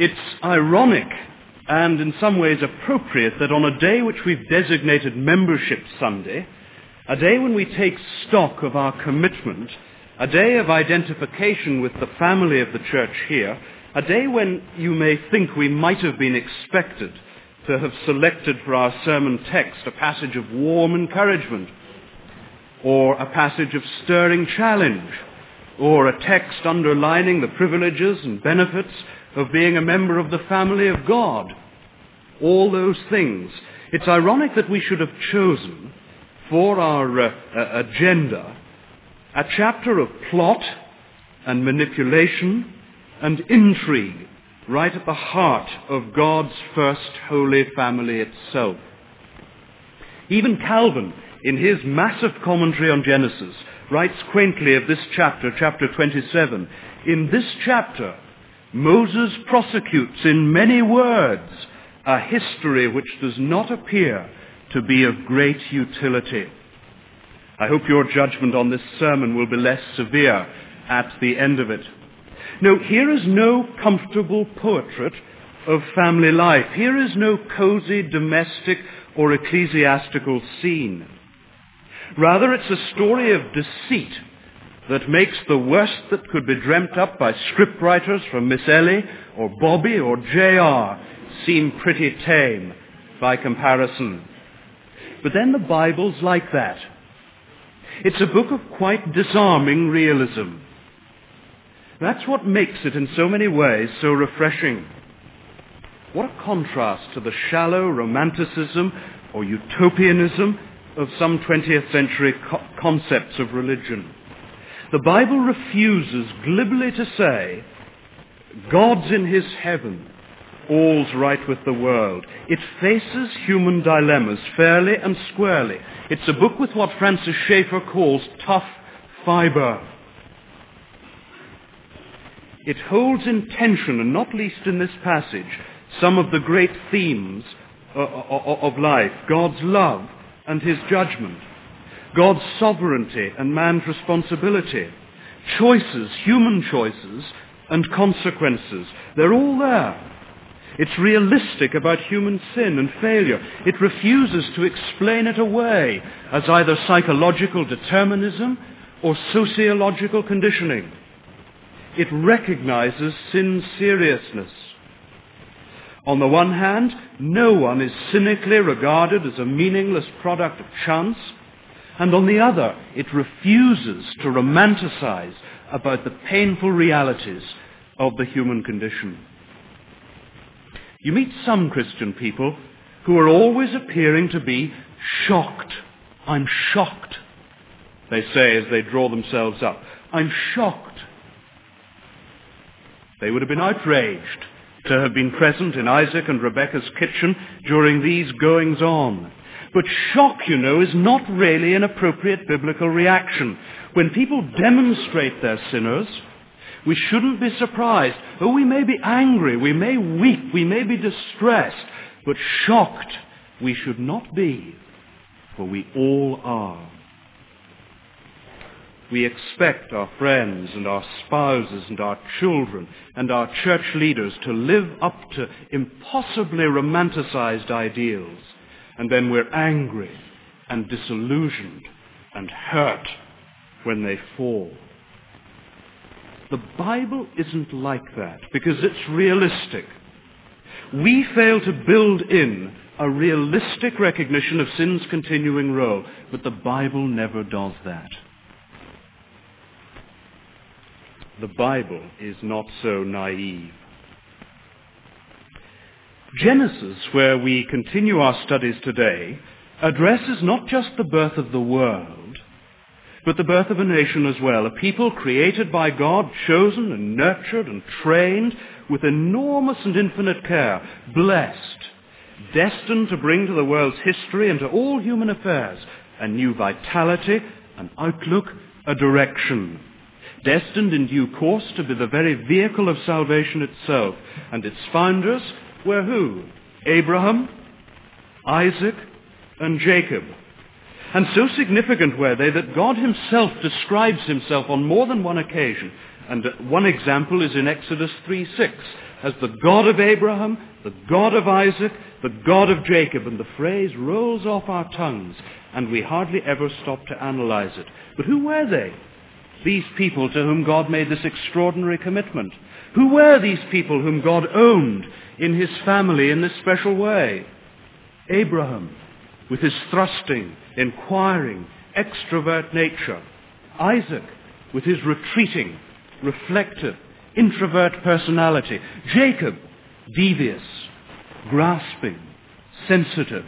It's ironic and in some ways appropriate that on a day which we've designated Membership Sunday, a day when we take stock of our commitment, a day of identification with the family of the church here, a day when you may think we might have been expected to have selected for our sermon text a passage of warm encouragement, or a passage of stirring challenge, or a text underlining the privileges and benefits of being a member of the family of God. All those things. It's ironic that we should have chosen for our agenda a chapter of plot and manipulation and intrigue right at the heart of God's first holy family itself. Even Calvin, in his massive commentary on Genesis, writes quaintly of this chapter, chapter 27. In this chapter, Moses prosecutes in many words a history which does not appear to be of great utility. I hope your judgment on this sermon will be less severe at the end of it. No, here is no comfortable portrait of family life. Here is no cozy domestic or ecclesiastical scene. Rather, it's a story of deceit that makes the worst that could be dreamt up by scriptwriters from Miss Ellie or Bobby or J.R. seem pretty tame by comparison. But then the Bible's like that. It's a book of quite disarming realism. That's what makes it in so many ways so refreshing. What a contrast to the shallow romanticism or utopianism of some 20th century concepts of religion. The Bible refuses glibly to say, God's in his heaven, all's right with the world. It faces human dilemmas fairly and squarely. It's a book with what Francis Schaeffer calls tough fiber. It holds in tension, and not least in this passage, some of the great themes of life: God's love and his judgment, God's sovereignty and man's responsibility, choices, human choices, and consequences. They're all there. It's realistic about human sin and failure. It refuses to explain it away as either psychological determinism or sociological conditioning. It recognizes sin's seriousness. On the one hand, no one is cynically regarded as a meaningless product of chance, and on the other, it refuses to romanticize about the painful realities of the human condition. You meet some Christian people who are always appearing to be shocked. I'm shocked, they say as they draw themselves up. I'm shocked. They would have been outraged to have been present in Isaac and Rebekah's kitchen during these goings-on. But shock, you know, is not really an appropriate biblical reaction. When people demonstrate they're sinners, we shouldn't be surprised. Oh, we may be angry, we may weep, we may be distressed, but shocked we should not be, for we all are. We expect our friends and our spouses and our children and our church leaders to live up to impossibly romanticized ideals. And then we're angry and disillusioned and hurt when they fall. The Bible isn't like that because it's realistic. We fail to build in a realistic recognition of sin's continuing role, but the Bible never does that. The Bible is not so naive. Genesis, where we continue our studies today, addresses not just the birth of the world, but the birth of a nation as well, a people created by God, chosen and nurtured and trained with enormous and infinite care, blessed, destined to bring to the world's history and to all human affairs a new vitality, an outlook, a direction. Destined in due course to be the very vehicle of salvation itself. And its founders were who? Abraham, Isaac, and Jacob. And so significant were they that God himself describes himself on more than one occasion. And one example is in Exodus 3:6, as the God of Abraham, the God of Isaac, the God of Jacob, and the phrase rolls off our tongues, and we hardly ever stop to analyze it. But who were they? These people to whom God made this extraordinary commitment. Who were these people whom God owned in his family in this special way? Abraham, with his thrusting, inquiring, extrovert nature. Isaac, with his retreating, reflective, introvert personality. Jacob, devious, grasping, sensitive.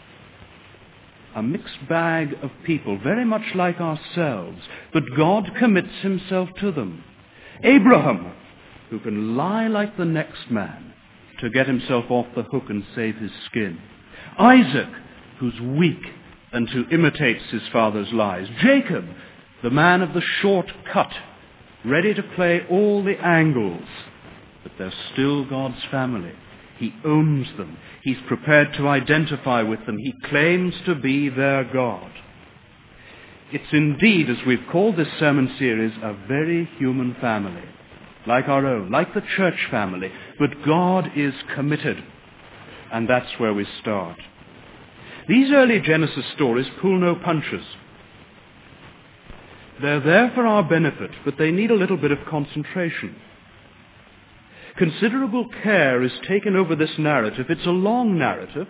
A mixed bag of people, very much like ourselves, but God commits himself to them. Abraham, who can lie like the next man to get himself off the hook and save his skin. Isaac, who's weak and who imitates his father's lies. Jacob, the man of the short cut, ready to play all the angles, but they're still God's family. He owns them. He's prepared to identify with them. He claims to be their God. It's indeed, as we've called this sermon series, a very human family, like our own, like the church family. But God is committed, and that's where we start. These early Genesis stories pull no punches. They're there for our benefit, but they need a little bit of concentration. Considerable care is taken over this narrative. It's a long narrative,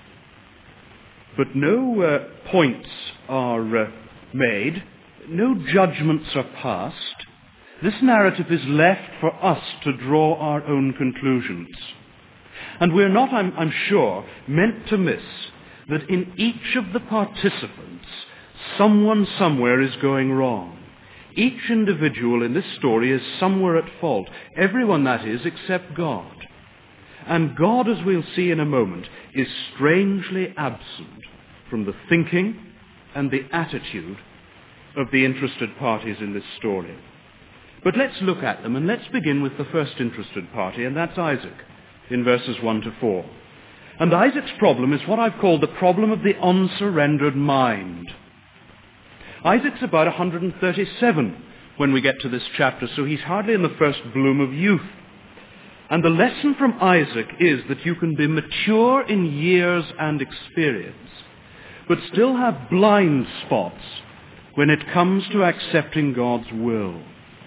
but no points are made, no judgments are passed. This narrative is left for us to draw our own conclusions. And we're not, I'm sure, meant to miss that in each of the participants, someone somewhere is going wrong. Each individual in this story is somewhere at fault. Everyone, that is, except God. And God, as we'll see in a moment, is strangely absent from the thinking and the attitude of the interested parties in this story. But let's look at them, and let's begin with the first interested party, and that's Isaac, in verses 1 to 4. And Isaac's problem is what I've called the problem of the unsurrendered mind. Isaac's about 137 when we get to this chapter, so he's hardly in the first bloom of youth. And the lesson from Isaac is that you can be mature in years and experience, but still have blind spots when it comes to accepting God's will.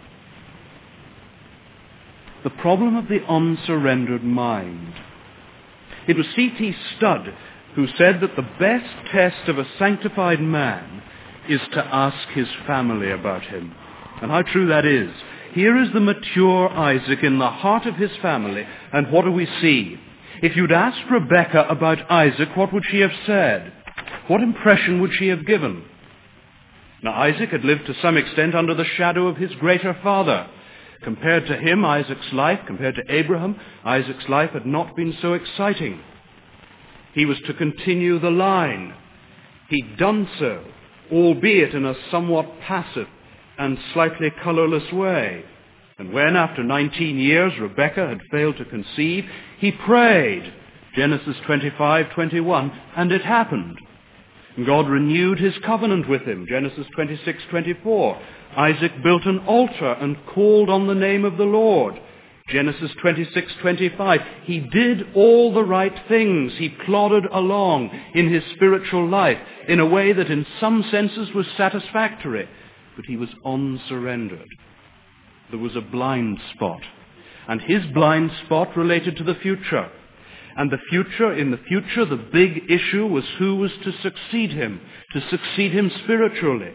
The problem of the unsurrendered mind. It was C.T. Studd who said that the best test of a sanctified man is to ask his family about him. And how true that is. Here is the mature Isaac in the heart of his family, and what do we see? If you'd asked Rebekah about Isaac, what would she have said? What impression would she have given? Now, Isaac had lived to some extent under the shadow of his greater father. Compared to him, Isaac's life, compared to Abraham, Isaac's life had not been so exciting. He was to continue the line. He'd done so, albeit in a somewhat passive and slightly colorless way. And when, after 19 years, Rebekah had failed to conceive, he prayed, Genesis 25:21, and it happened. And God renewed his covenant with him, Genesis 26:24. Isaac built an altar and called on the name of the Lord, Genesis 26:25. He did all the right things. He plodded along in his spiritual life in a way that in some senses was satisfactory, but he was unsurrendered. There was a blind spot, and his blind spot related to the future. And in the future, the big issue was who was to succeed him spiritually.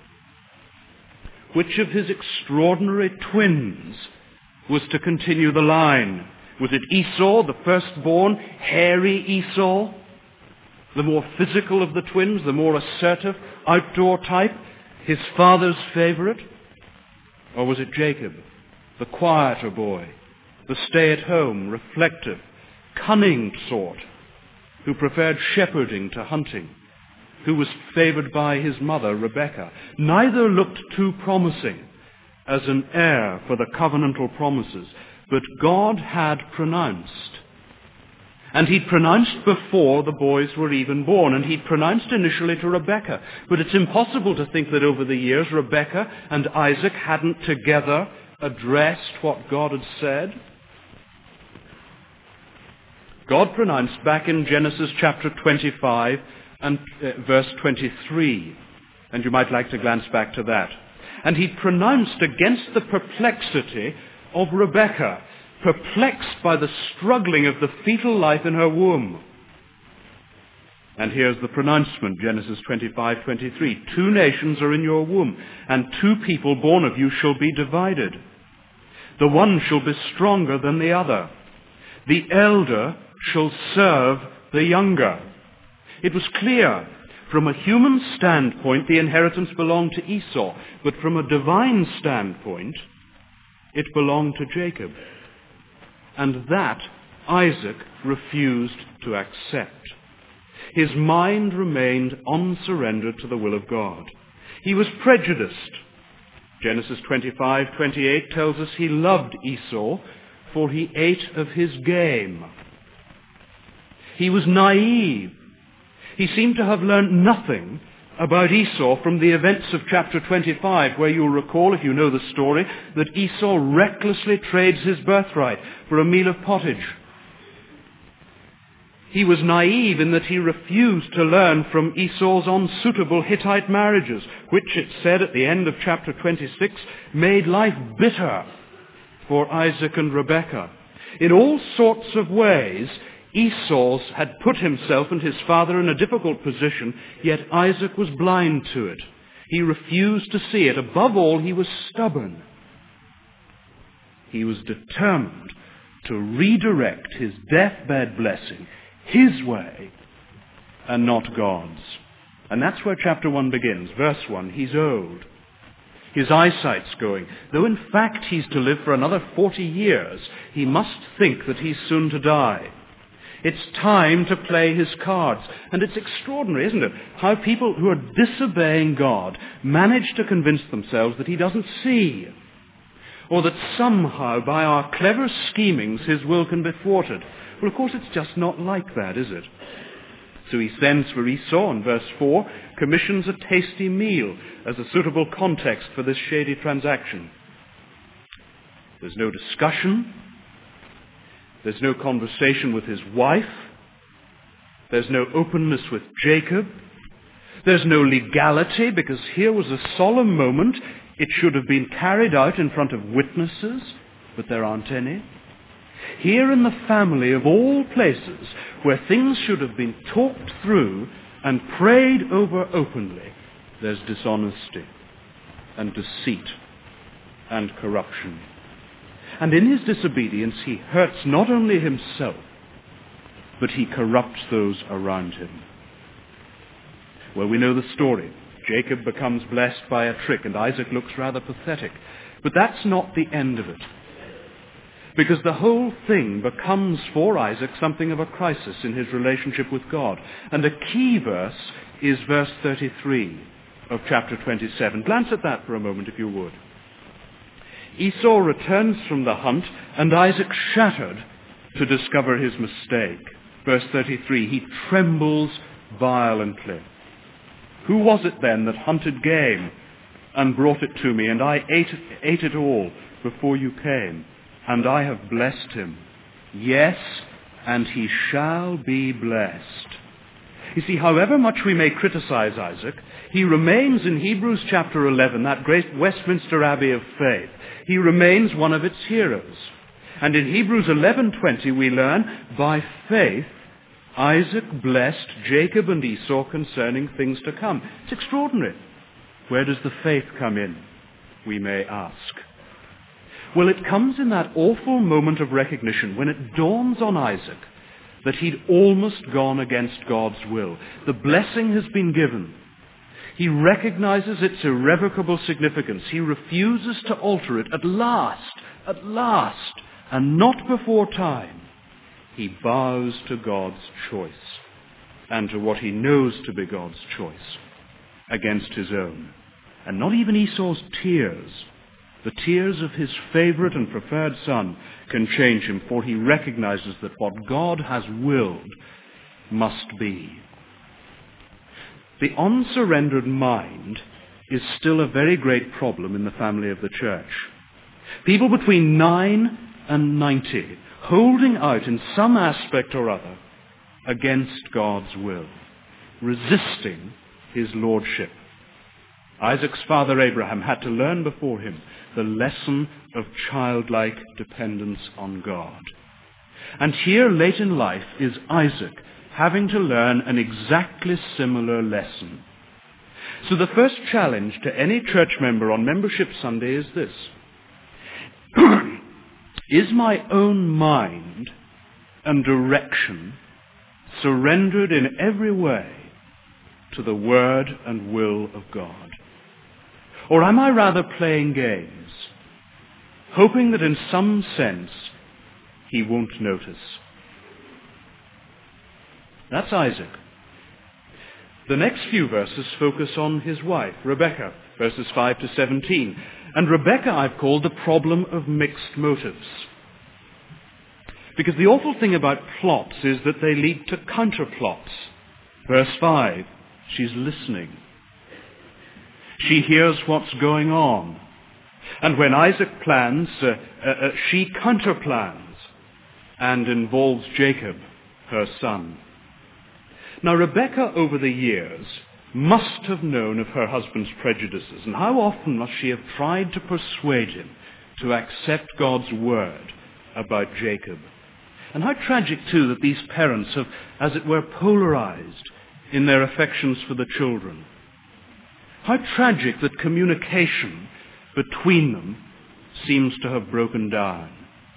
Which of his extraordinary twins was to continue the line? Was it Esau, the firstborn, hairy Esau, the more physical of the twins, the more assertive, outdoor type, his father's favorite? Or was it Jacob, the quieter boy, the stay-at-home, reflective, cunning sort, who preferred shepherding to hunting, who was favored by his mother, Rebekah? Neither looked too promising as an heir for the covenantal promises, but God had pronounced. And he'd pronounced before the boys were even born, and he'd pronounced initially to Rebekah. But it's impossible to think that over the years Rebekah and Isaac hadn't together addressed what God had said. God pronounced back in Genesis chapter 25 and verse 23. And you might like to glance back to that. And he pronounced against the perplexity of Rebekah, perplexed by the struggling of the fetal life in her womb. And here's the pronouncement, Genesis 25:23. 2 nations are in your womb, and 2 people born of you shall be divided. The one shall be stronger than the other. The elder shall serve the younger. It was clear. From a human standpoint, the inheritance belonged to Esau, but from a divine standpoint, it belonged to Jacob. And that Isaac refused to accept. His mind remained unsurrendered to the will of God. He was prejudiced. Genesis 25:28 tells us he loved Esau, for he ate of his game. He was naive. He seemed to have learned nothing about Esau from the events of chapter 25, where you'll recall, if you know the story, that Esau recklessly trades his birthright for a meal of pottage. He was naive in that he refused to learn from Esau's unsuitable Hittite marriages, which, it said at the end of chapter 26, made life bitter for Isaac and Rebekah. In all sorts of ways, Esau had put himself and his father in a difficult position, yet Isaac was blind to it. He refused to see it. Above all, he was stubborn. He was determined to redirect his deathbed blessing his way and not God's. And that's where chapter 1 begins. Verse 1, he's old. His eyesight's going. Though in fact he's to live for another 40 years, he must think that he's soon to die. It's time to play his cards. And it's extraordinary, isn't it, how people who are disobeying God manage to convince themselves that he doesn't see, or that somehow by our clever schemings his will can be thwarted. Well, of course, it's just not like that, is it? So he sends for Esau, in verse 4, commissions a tasty meal as a suitable context for this shady transaction. There's no discussion. There's no conversation with his wife. There's no openness with Jacob. There's no legality, because here was a solemn moment. It should have been carried out in front of witnesses, but there aren't any. Here in the family of all places, where things should have been talked through and prayed over openly, there's dishonesty and deceit and corruption. And in his disobedience, he hurts not only himself, but he corrupts those around him. Well, we know the story. Jacob becomes blessed by a trick, and Isaac looks rather pathetic. But that's not the end of it. Because the whole thing becomes for Isaac something of a crisis in his relationship with God. And a key verse is verse 33 of chapter 27. Glance at that for a moment, if you would. Esau returns from the hunt, and Isaac shattered to discover his mistake. Verse 33, he trembles violently. Who was it then that hunted game and brought it to me, and I ate it all before you came? And I have blessed him. Yes, and he shall be blessed. You see, however much we may criticize Isaac, he remains in Hebrews chapter 11, that great Westminster Abbey of faith. He remains one of its heroes. And in Hebrews 11:20 we learn, by faith, Isaac blessed Jacob and Esau concerning things to come. It's extraordinary. Where does the faith come in, we may ask? Well, it comes in that awful moment of recognition when it dawns on Isaac that he'd almost gone against God's will. The blessing has been given. He recognizes its irrevocable significance. He refuses to alter it. At last, and not before time, he bows to God's choice and to what he knows to be God's choice against his own. And not even Esau's tears, the tears of his favorite and preferred son, can change him, for he recognizes that what God has willed must be. The unsurrendered mind is still a very great problem in the family of the church. People between 9 and 90 holding out in some aspect or other against God's will, resisting his lordship. Isaac's father Abraham had to learn before him the lesson of childlike dependence on God. And here, late in life, is Isaac having to learn an exactly similar lesson. So the first challenge to any church member on Membership Sunday is this. Is my own mind and direction surrendered in every way to the word and will of God? Or am I rather playing games, hoping that in some sense he won't notice? That's Isaac. The next few verses focus on his wife, Rebekah, verses 5 to 17. And Rebekah I've called the problem of mixed motives. Because the awful thing about plots is that they lead to counterplots. Verse 5, she's listening. She hears what's going on. And when Isaac plans, she counterplans and involves Jacob, her son. Now, Rebekah, over the years, must have known of her husband's prejudices, and how often must she have tried to persuade him to accept God's word about Jacob. And how tragic, too, that these parents have, as it were, polarized in their affections for the children. How tragic that communication between them seems to have broken down.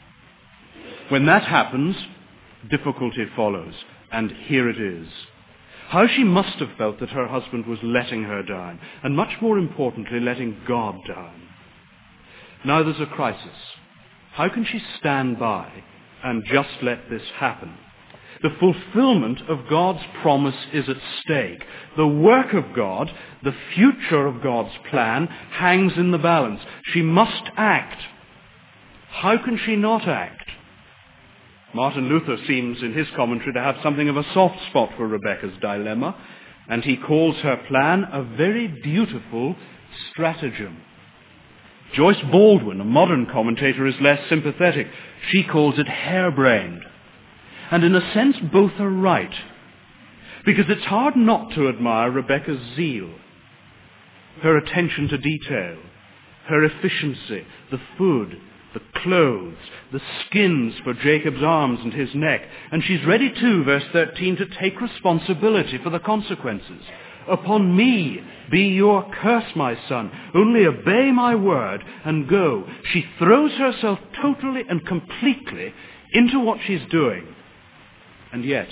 When that happens, difficulty follows, and here it is. How she must have felt that her husband was letting her down, and much more importantly, letting God down. Now there's a crisis. How can she stand by and just let this happen? The fulfillment of God's promise is at stake. The work of God, the future of God's plan, hangs in the balance. She must act. How can she not act? Martin Luther seems, in his commentary, to have something of a soft spot for Rebekah's dilemma, and he calls her plan a very beautiful stratagem. Joyce Baldwin, a modern commentator, is less sympathetic. She calls it harebrained. And in a sense, both are right, because it's hard not to admire Rebekah's zeal, her attention to detail, her efficiency, the food, the clothes, the skins for Jacob's arms and his neck. And she's ready too, verse 13, to take responsibility for the consequences. Upon me be your curse, my son. Only obey my word and go. She throws herself totally and completely into what she's doing. And yet,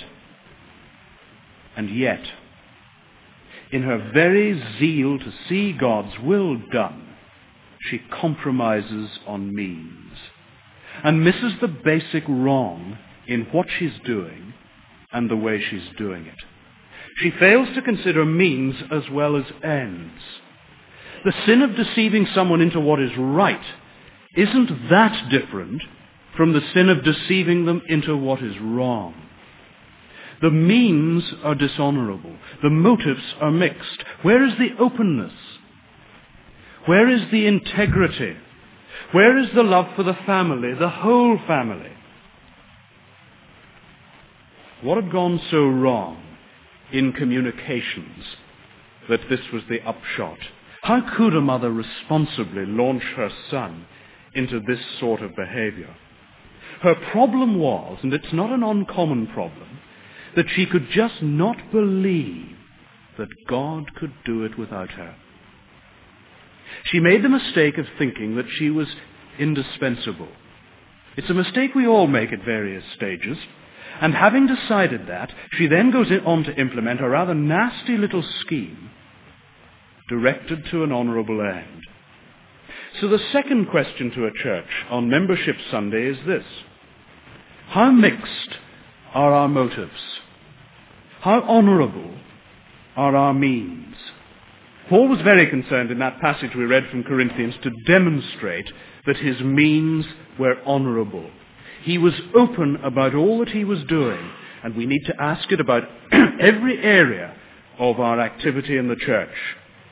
in her very zeal to see God's will done, she compromises on means and misses the basic wrong in what she's doing and the way she's doing it. She fails to consider means as well as ends. The sin of deceiving someone into what is right isn't that different from the sin of deceiving them into what is wrong. The means are dishonorable. The motives are mixed. Where is the openness? Where is the integrity? Where is the love for the family, the whole family? What had gone so wrong in communications that this was the upshot? How could a mother responsibly launch her son into this sort of behavior? Her problem was, and it's not an uncommon problem, that she could just not believe that God could do it without her. She made the mistake of thinking that she was indispensable. It's a mistake we all make at various stages. And having decided that, she then goes on to implement a rather nasty little scheme directed to an honourable end. So the second question to a church on Membership Sunday is this: how mixed are our motives? How honourable are our means? Paul was very concerned in that passage we read from Corinthians to demonstrate that his means were honourable. He was open about all that he was doing, and we need to ask it about every area of our activity in the church.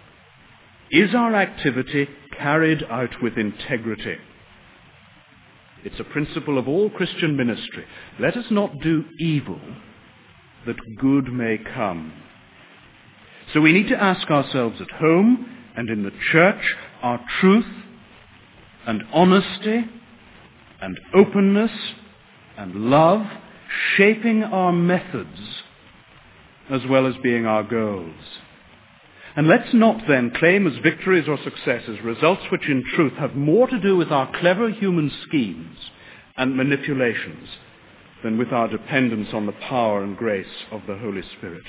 Is our activity carried out with integrity? It's a principle of all Christian ministry. Let us not do evil, that good may come. So we need to ask ourselves at home and in the church, are truth and honesty and openness and love shaping our methods as well as being our goals? And let's not then claim as victories or successes results which in truth have more to do with our clever human schemes and manipulations than with our dependence on the power and grace of the Holy Spirit.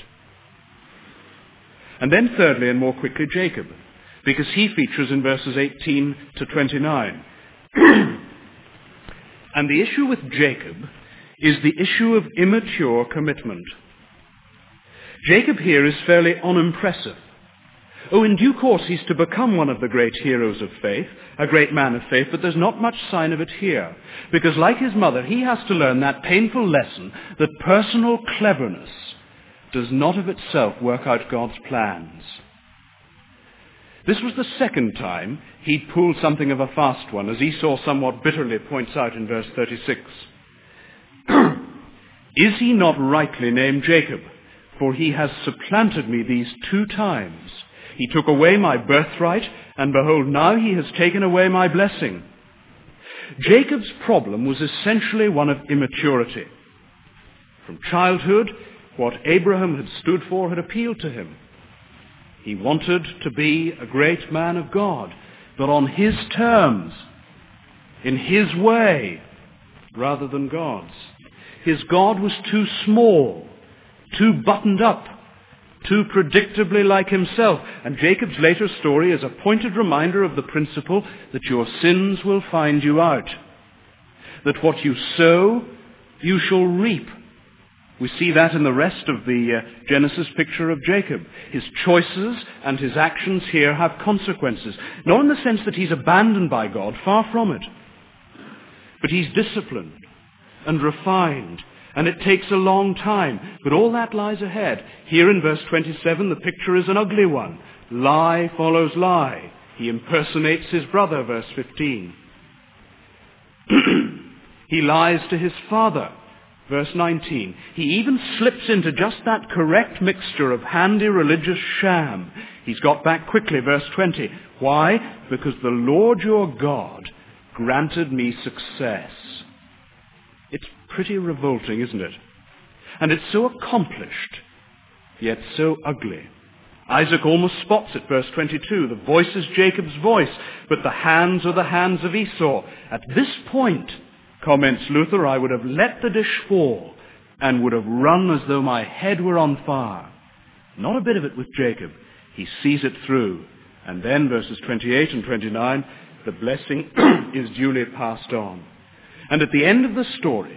And then thirdly, and more quickly, Jacob, because he features in verses 18 to 29. And the issue with Jacob is the issue of immature commitment. Jacob here is fairly unimpressive. Oh, in due course he's to become one of the great heroes of faith, a great man of faith, but there's not much sign of it here. Because like his mother, he has to learn that painful lesson that personal cleverness does not of itself work out God's plans. This was the second time he'd pulled something of a fast one, as Esau somewhat bitterly points out in verse 36. Is he not rightly named Jacob? For he has supplanted me these 2 times. He took away my birthright, and behold, now he has taken away my blessing. Jacob's problem was essentially one of immaturity. From childhood, what Abraham had stood for had appealed to him. He wanted to be a great man of God, but on his terms, in his way, rather than God's. His God was too small, too buttoned up, too predictably like himself. And Jacob's later story is a pointed reminder of the principle that your sins will find you out. That what you sow, you shall reap. We see that in the rest of the Genesis picture of Jacob. His choices and his actions here have consequences. Not in the sense that he's abandoned by God, far from it. But he's disciplined and refined, and it takes a long time. But all that lies ahead. Here in verse 27, the picture is an ugly one. Lie follows lie. He impersonates his brother, verse 15. He lies to his father. Verse 19, he even slips into just that correct mixture of handy religious sham. He's got back quickly, verse 20. Why? Because the Lord your God granted me success. It's pretty revolting, isn't it? And it's so accomplished, yet so ugly. Isaac almost spots it, verse 22. The voice is Jacob's voice, but the hands are the hands of Esau. At this point, comments Luther, I would have let the dish fall and would have run as though my head were on fire. Not a bit of it with Jacob. He sees it through. And then verses 28 and 29, the blessing is duly passed on. And at the end of the story,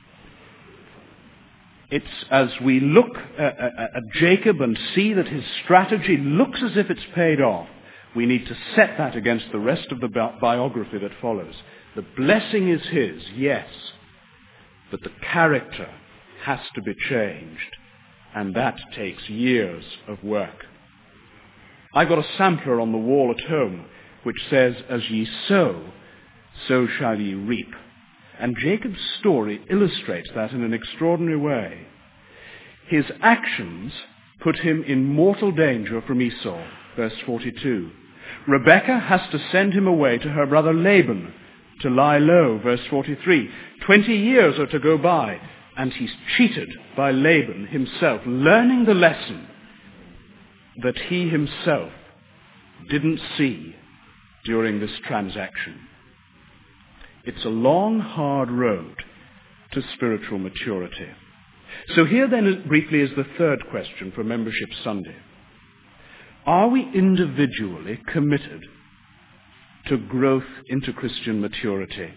it's as we look at Jacob and see that his strategy looks as if it's paid off, we need to set that against the rest of the biography that follows. The blessing is his, yes, but the character has to be changed, and that takes years of work. I've got a sampler on the wall at home which says, as ye sow, so shall ye reap. And Jacob's story illustrates that in an extraordinary way. His actions put him in mortal danger from Esau, verse 42. Rebekah has to send him away to her brother Laban to lie low, verse 43. 20 years are to go by, and he's cheated by Laban himself, learning the lesson that he himself didn't see during this transaction. It's a long, hard road to spiritual maturity. So here then briefly is the third question for Membership Sunday. Are we individually committed to growth into Christian maturity?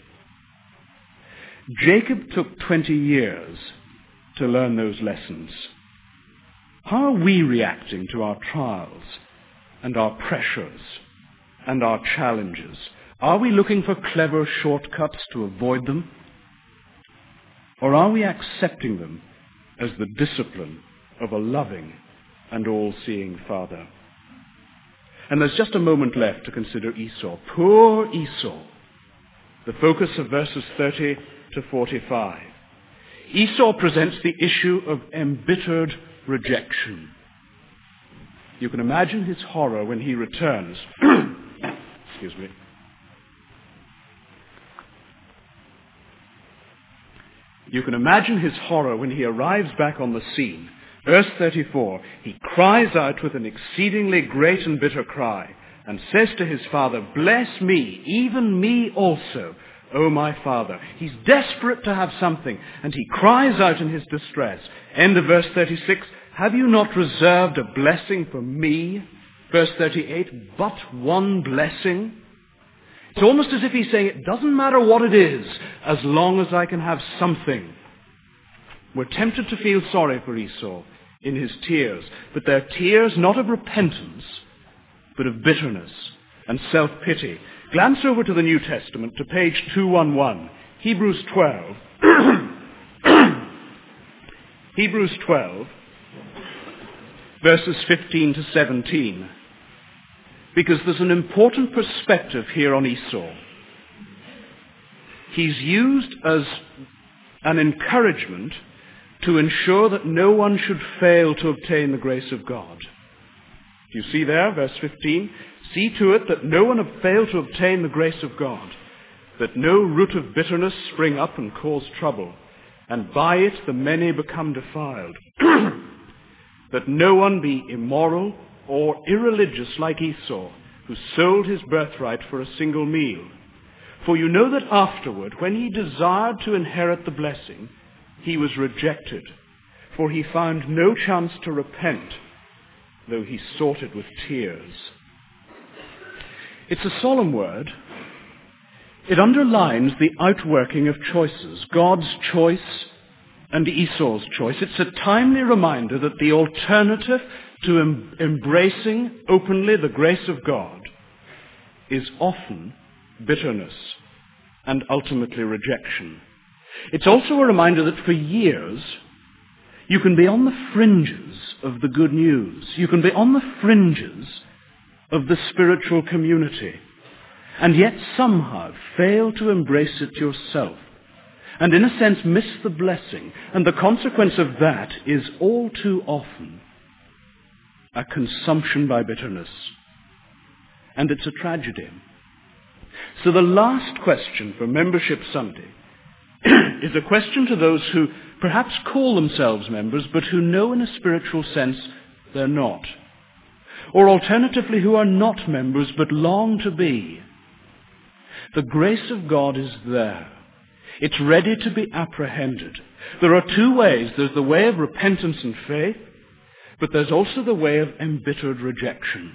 Jacob took 20 years to learn those lessons. How are we reacting to our trials and our pressures and our challenges? Are we looking for clever shortcuts to avoid them? Or are we accepting them as the discipline of a loving and all-seeing Father? And there's just a moment left to consider Esau. Poor Esau. the focus of verses 30 to 45. Esau presents the issue of embittered rejection. You can imagine his horror when he returns. Excuse me. You can imagine his horror when he arrives back on the scene. Verse 34, he cries out with an exceedingly great and bitter cry, and says to his father, "Bless me, even me also, O my father." He's desperate to have something, and he cries out in his distress. End of verse 36, "Have you not reserved a blessing for me?" Verse 38, "But one blessing." It's almost as if he's saying, it doesn't matter what it is, as long as I can have something. We're tempted to feel sorry for Esau in his tears, but they're tears not of repentance, but of bitterness and self-pity. Glance over to the New Testament, to page 211, Hebrews 12. Hebrews 12, verses 15 to 17. Because there's an important perspective here on Esau. He's used as an encouragement to ensure that no one should fail to obtain the grace of God. You see there, verse 15, "See to it that no one fail to obtain the grace of God, that no root of bitterness spring up and cause trouble, and by it the many become defiled. That no one be immoral or irreligious like Esau, who sold his birthright for a single meal. For you know that afterward, when he desired to inherit the blessing, he was rejected, for he found no chance to repent, though he sought it with tears." It's a solemn word. It underlines the outworking of choices, God's choice and Esau's choice. It's a timely reminder that the alternative to embracing openly the grace of God is often bitterness and ultimately rejection. It's also a reminder that for years you can be on the fringes of the good news. You can be on the fringes of the spiritual community and yet somehow fail to embrace it yourself and in a sense miss the blessing. And the consequence of that is all too often a consumption by bitterness. And it's a tragedy. So the last question for Membership Sunday is a question to those who perhaps call themselves members, but who know in a spiritual sense they're not. Or alternatively, who are not members, but long to be. The grace of God is there. It's ready to be apprehended. There are two ways. There's the way of repentance and faith, but there's also the way of embittered rejection.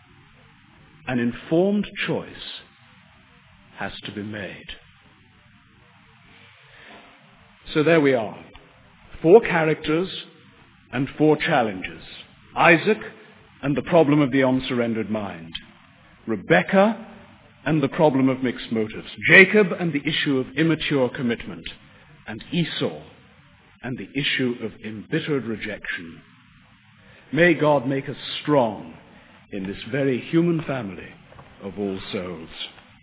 An informed choice has to be made. So there we are. 4 characters and 4 challenges. Isaac and the problem of the unsurrendered mind. Rebekah and the problem of mixed motives. Jacob and the issue of immature commitment. And Esau and the issue of embittered rejection. May God make us strong in this very human family of all souls.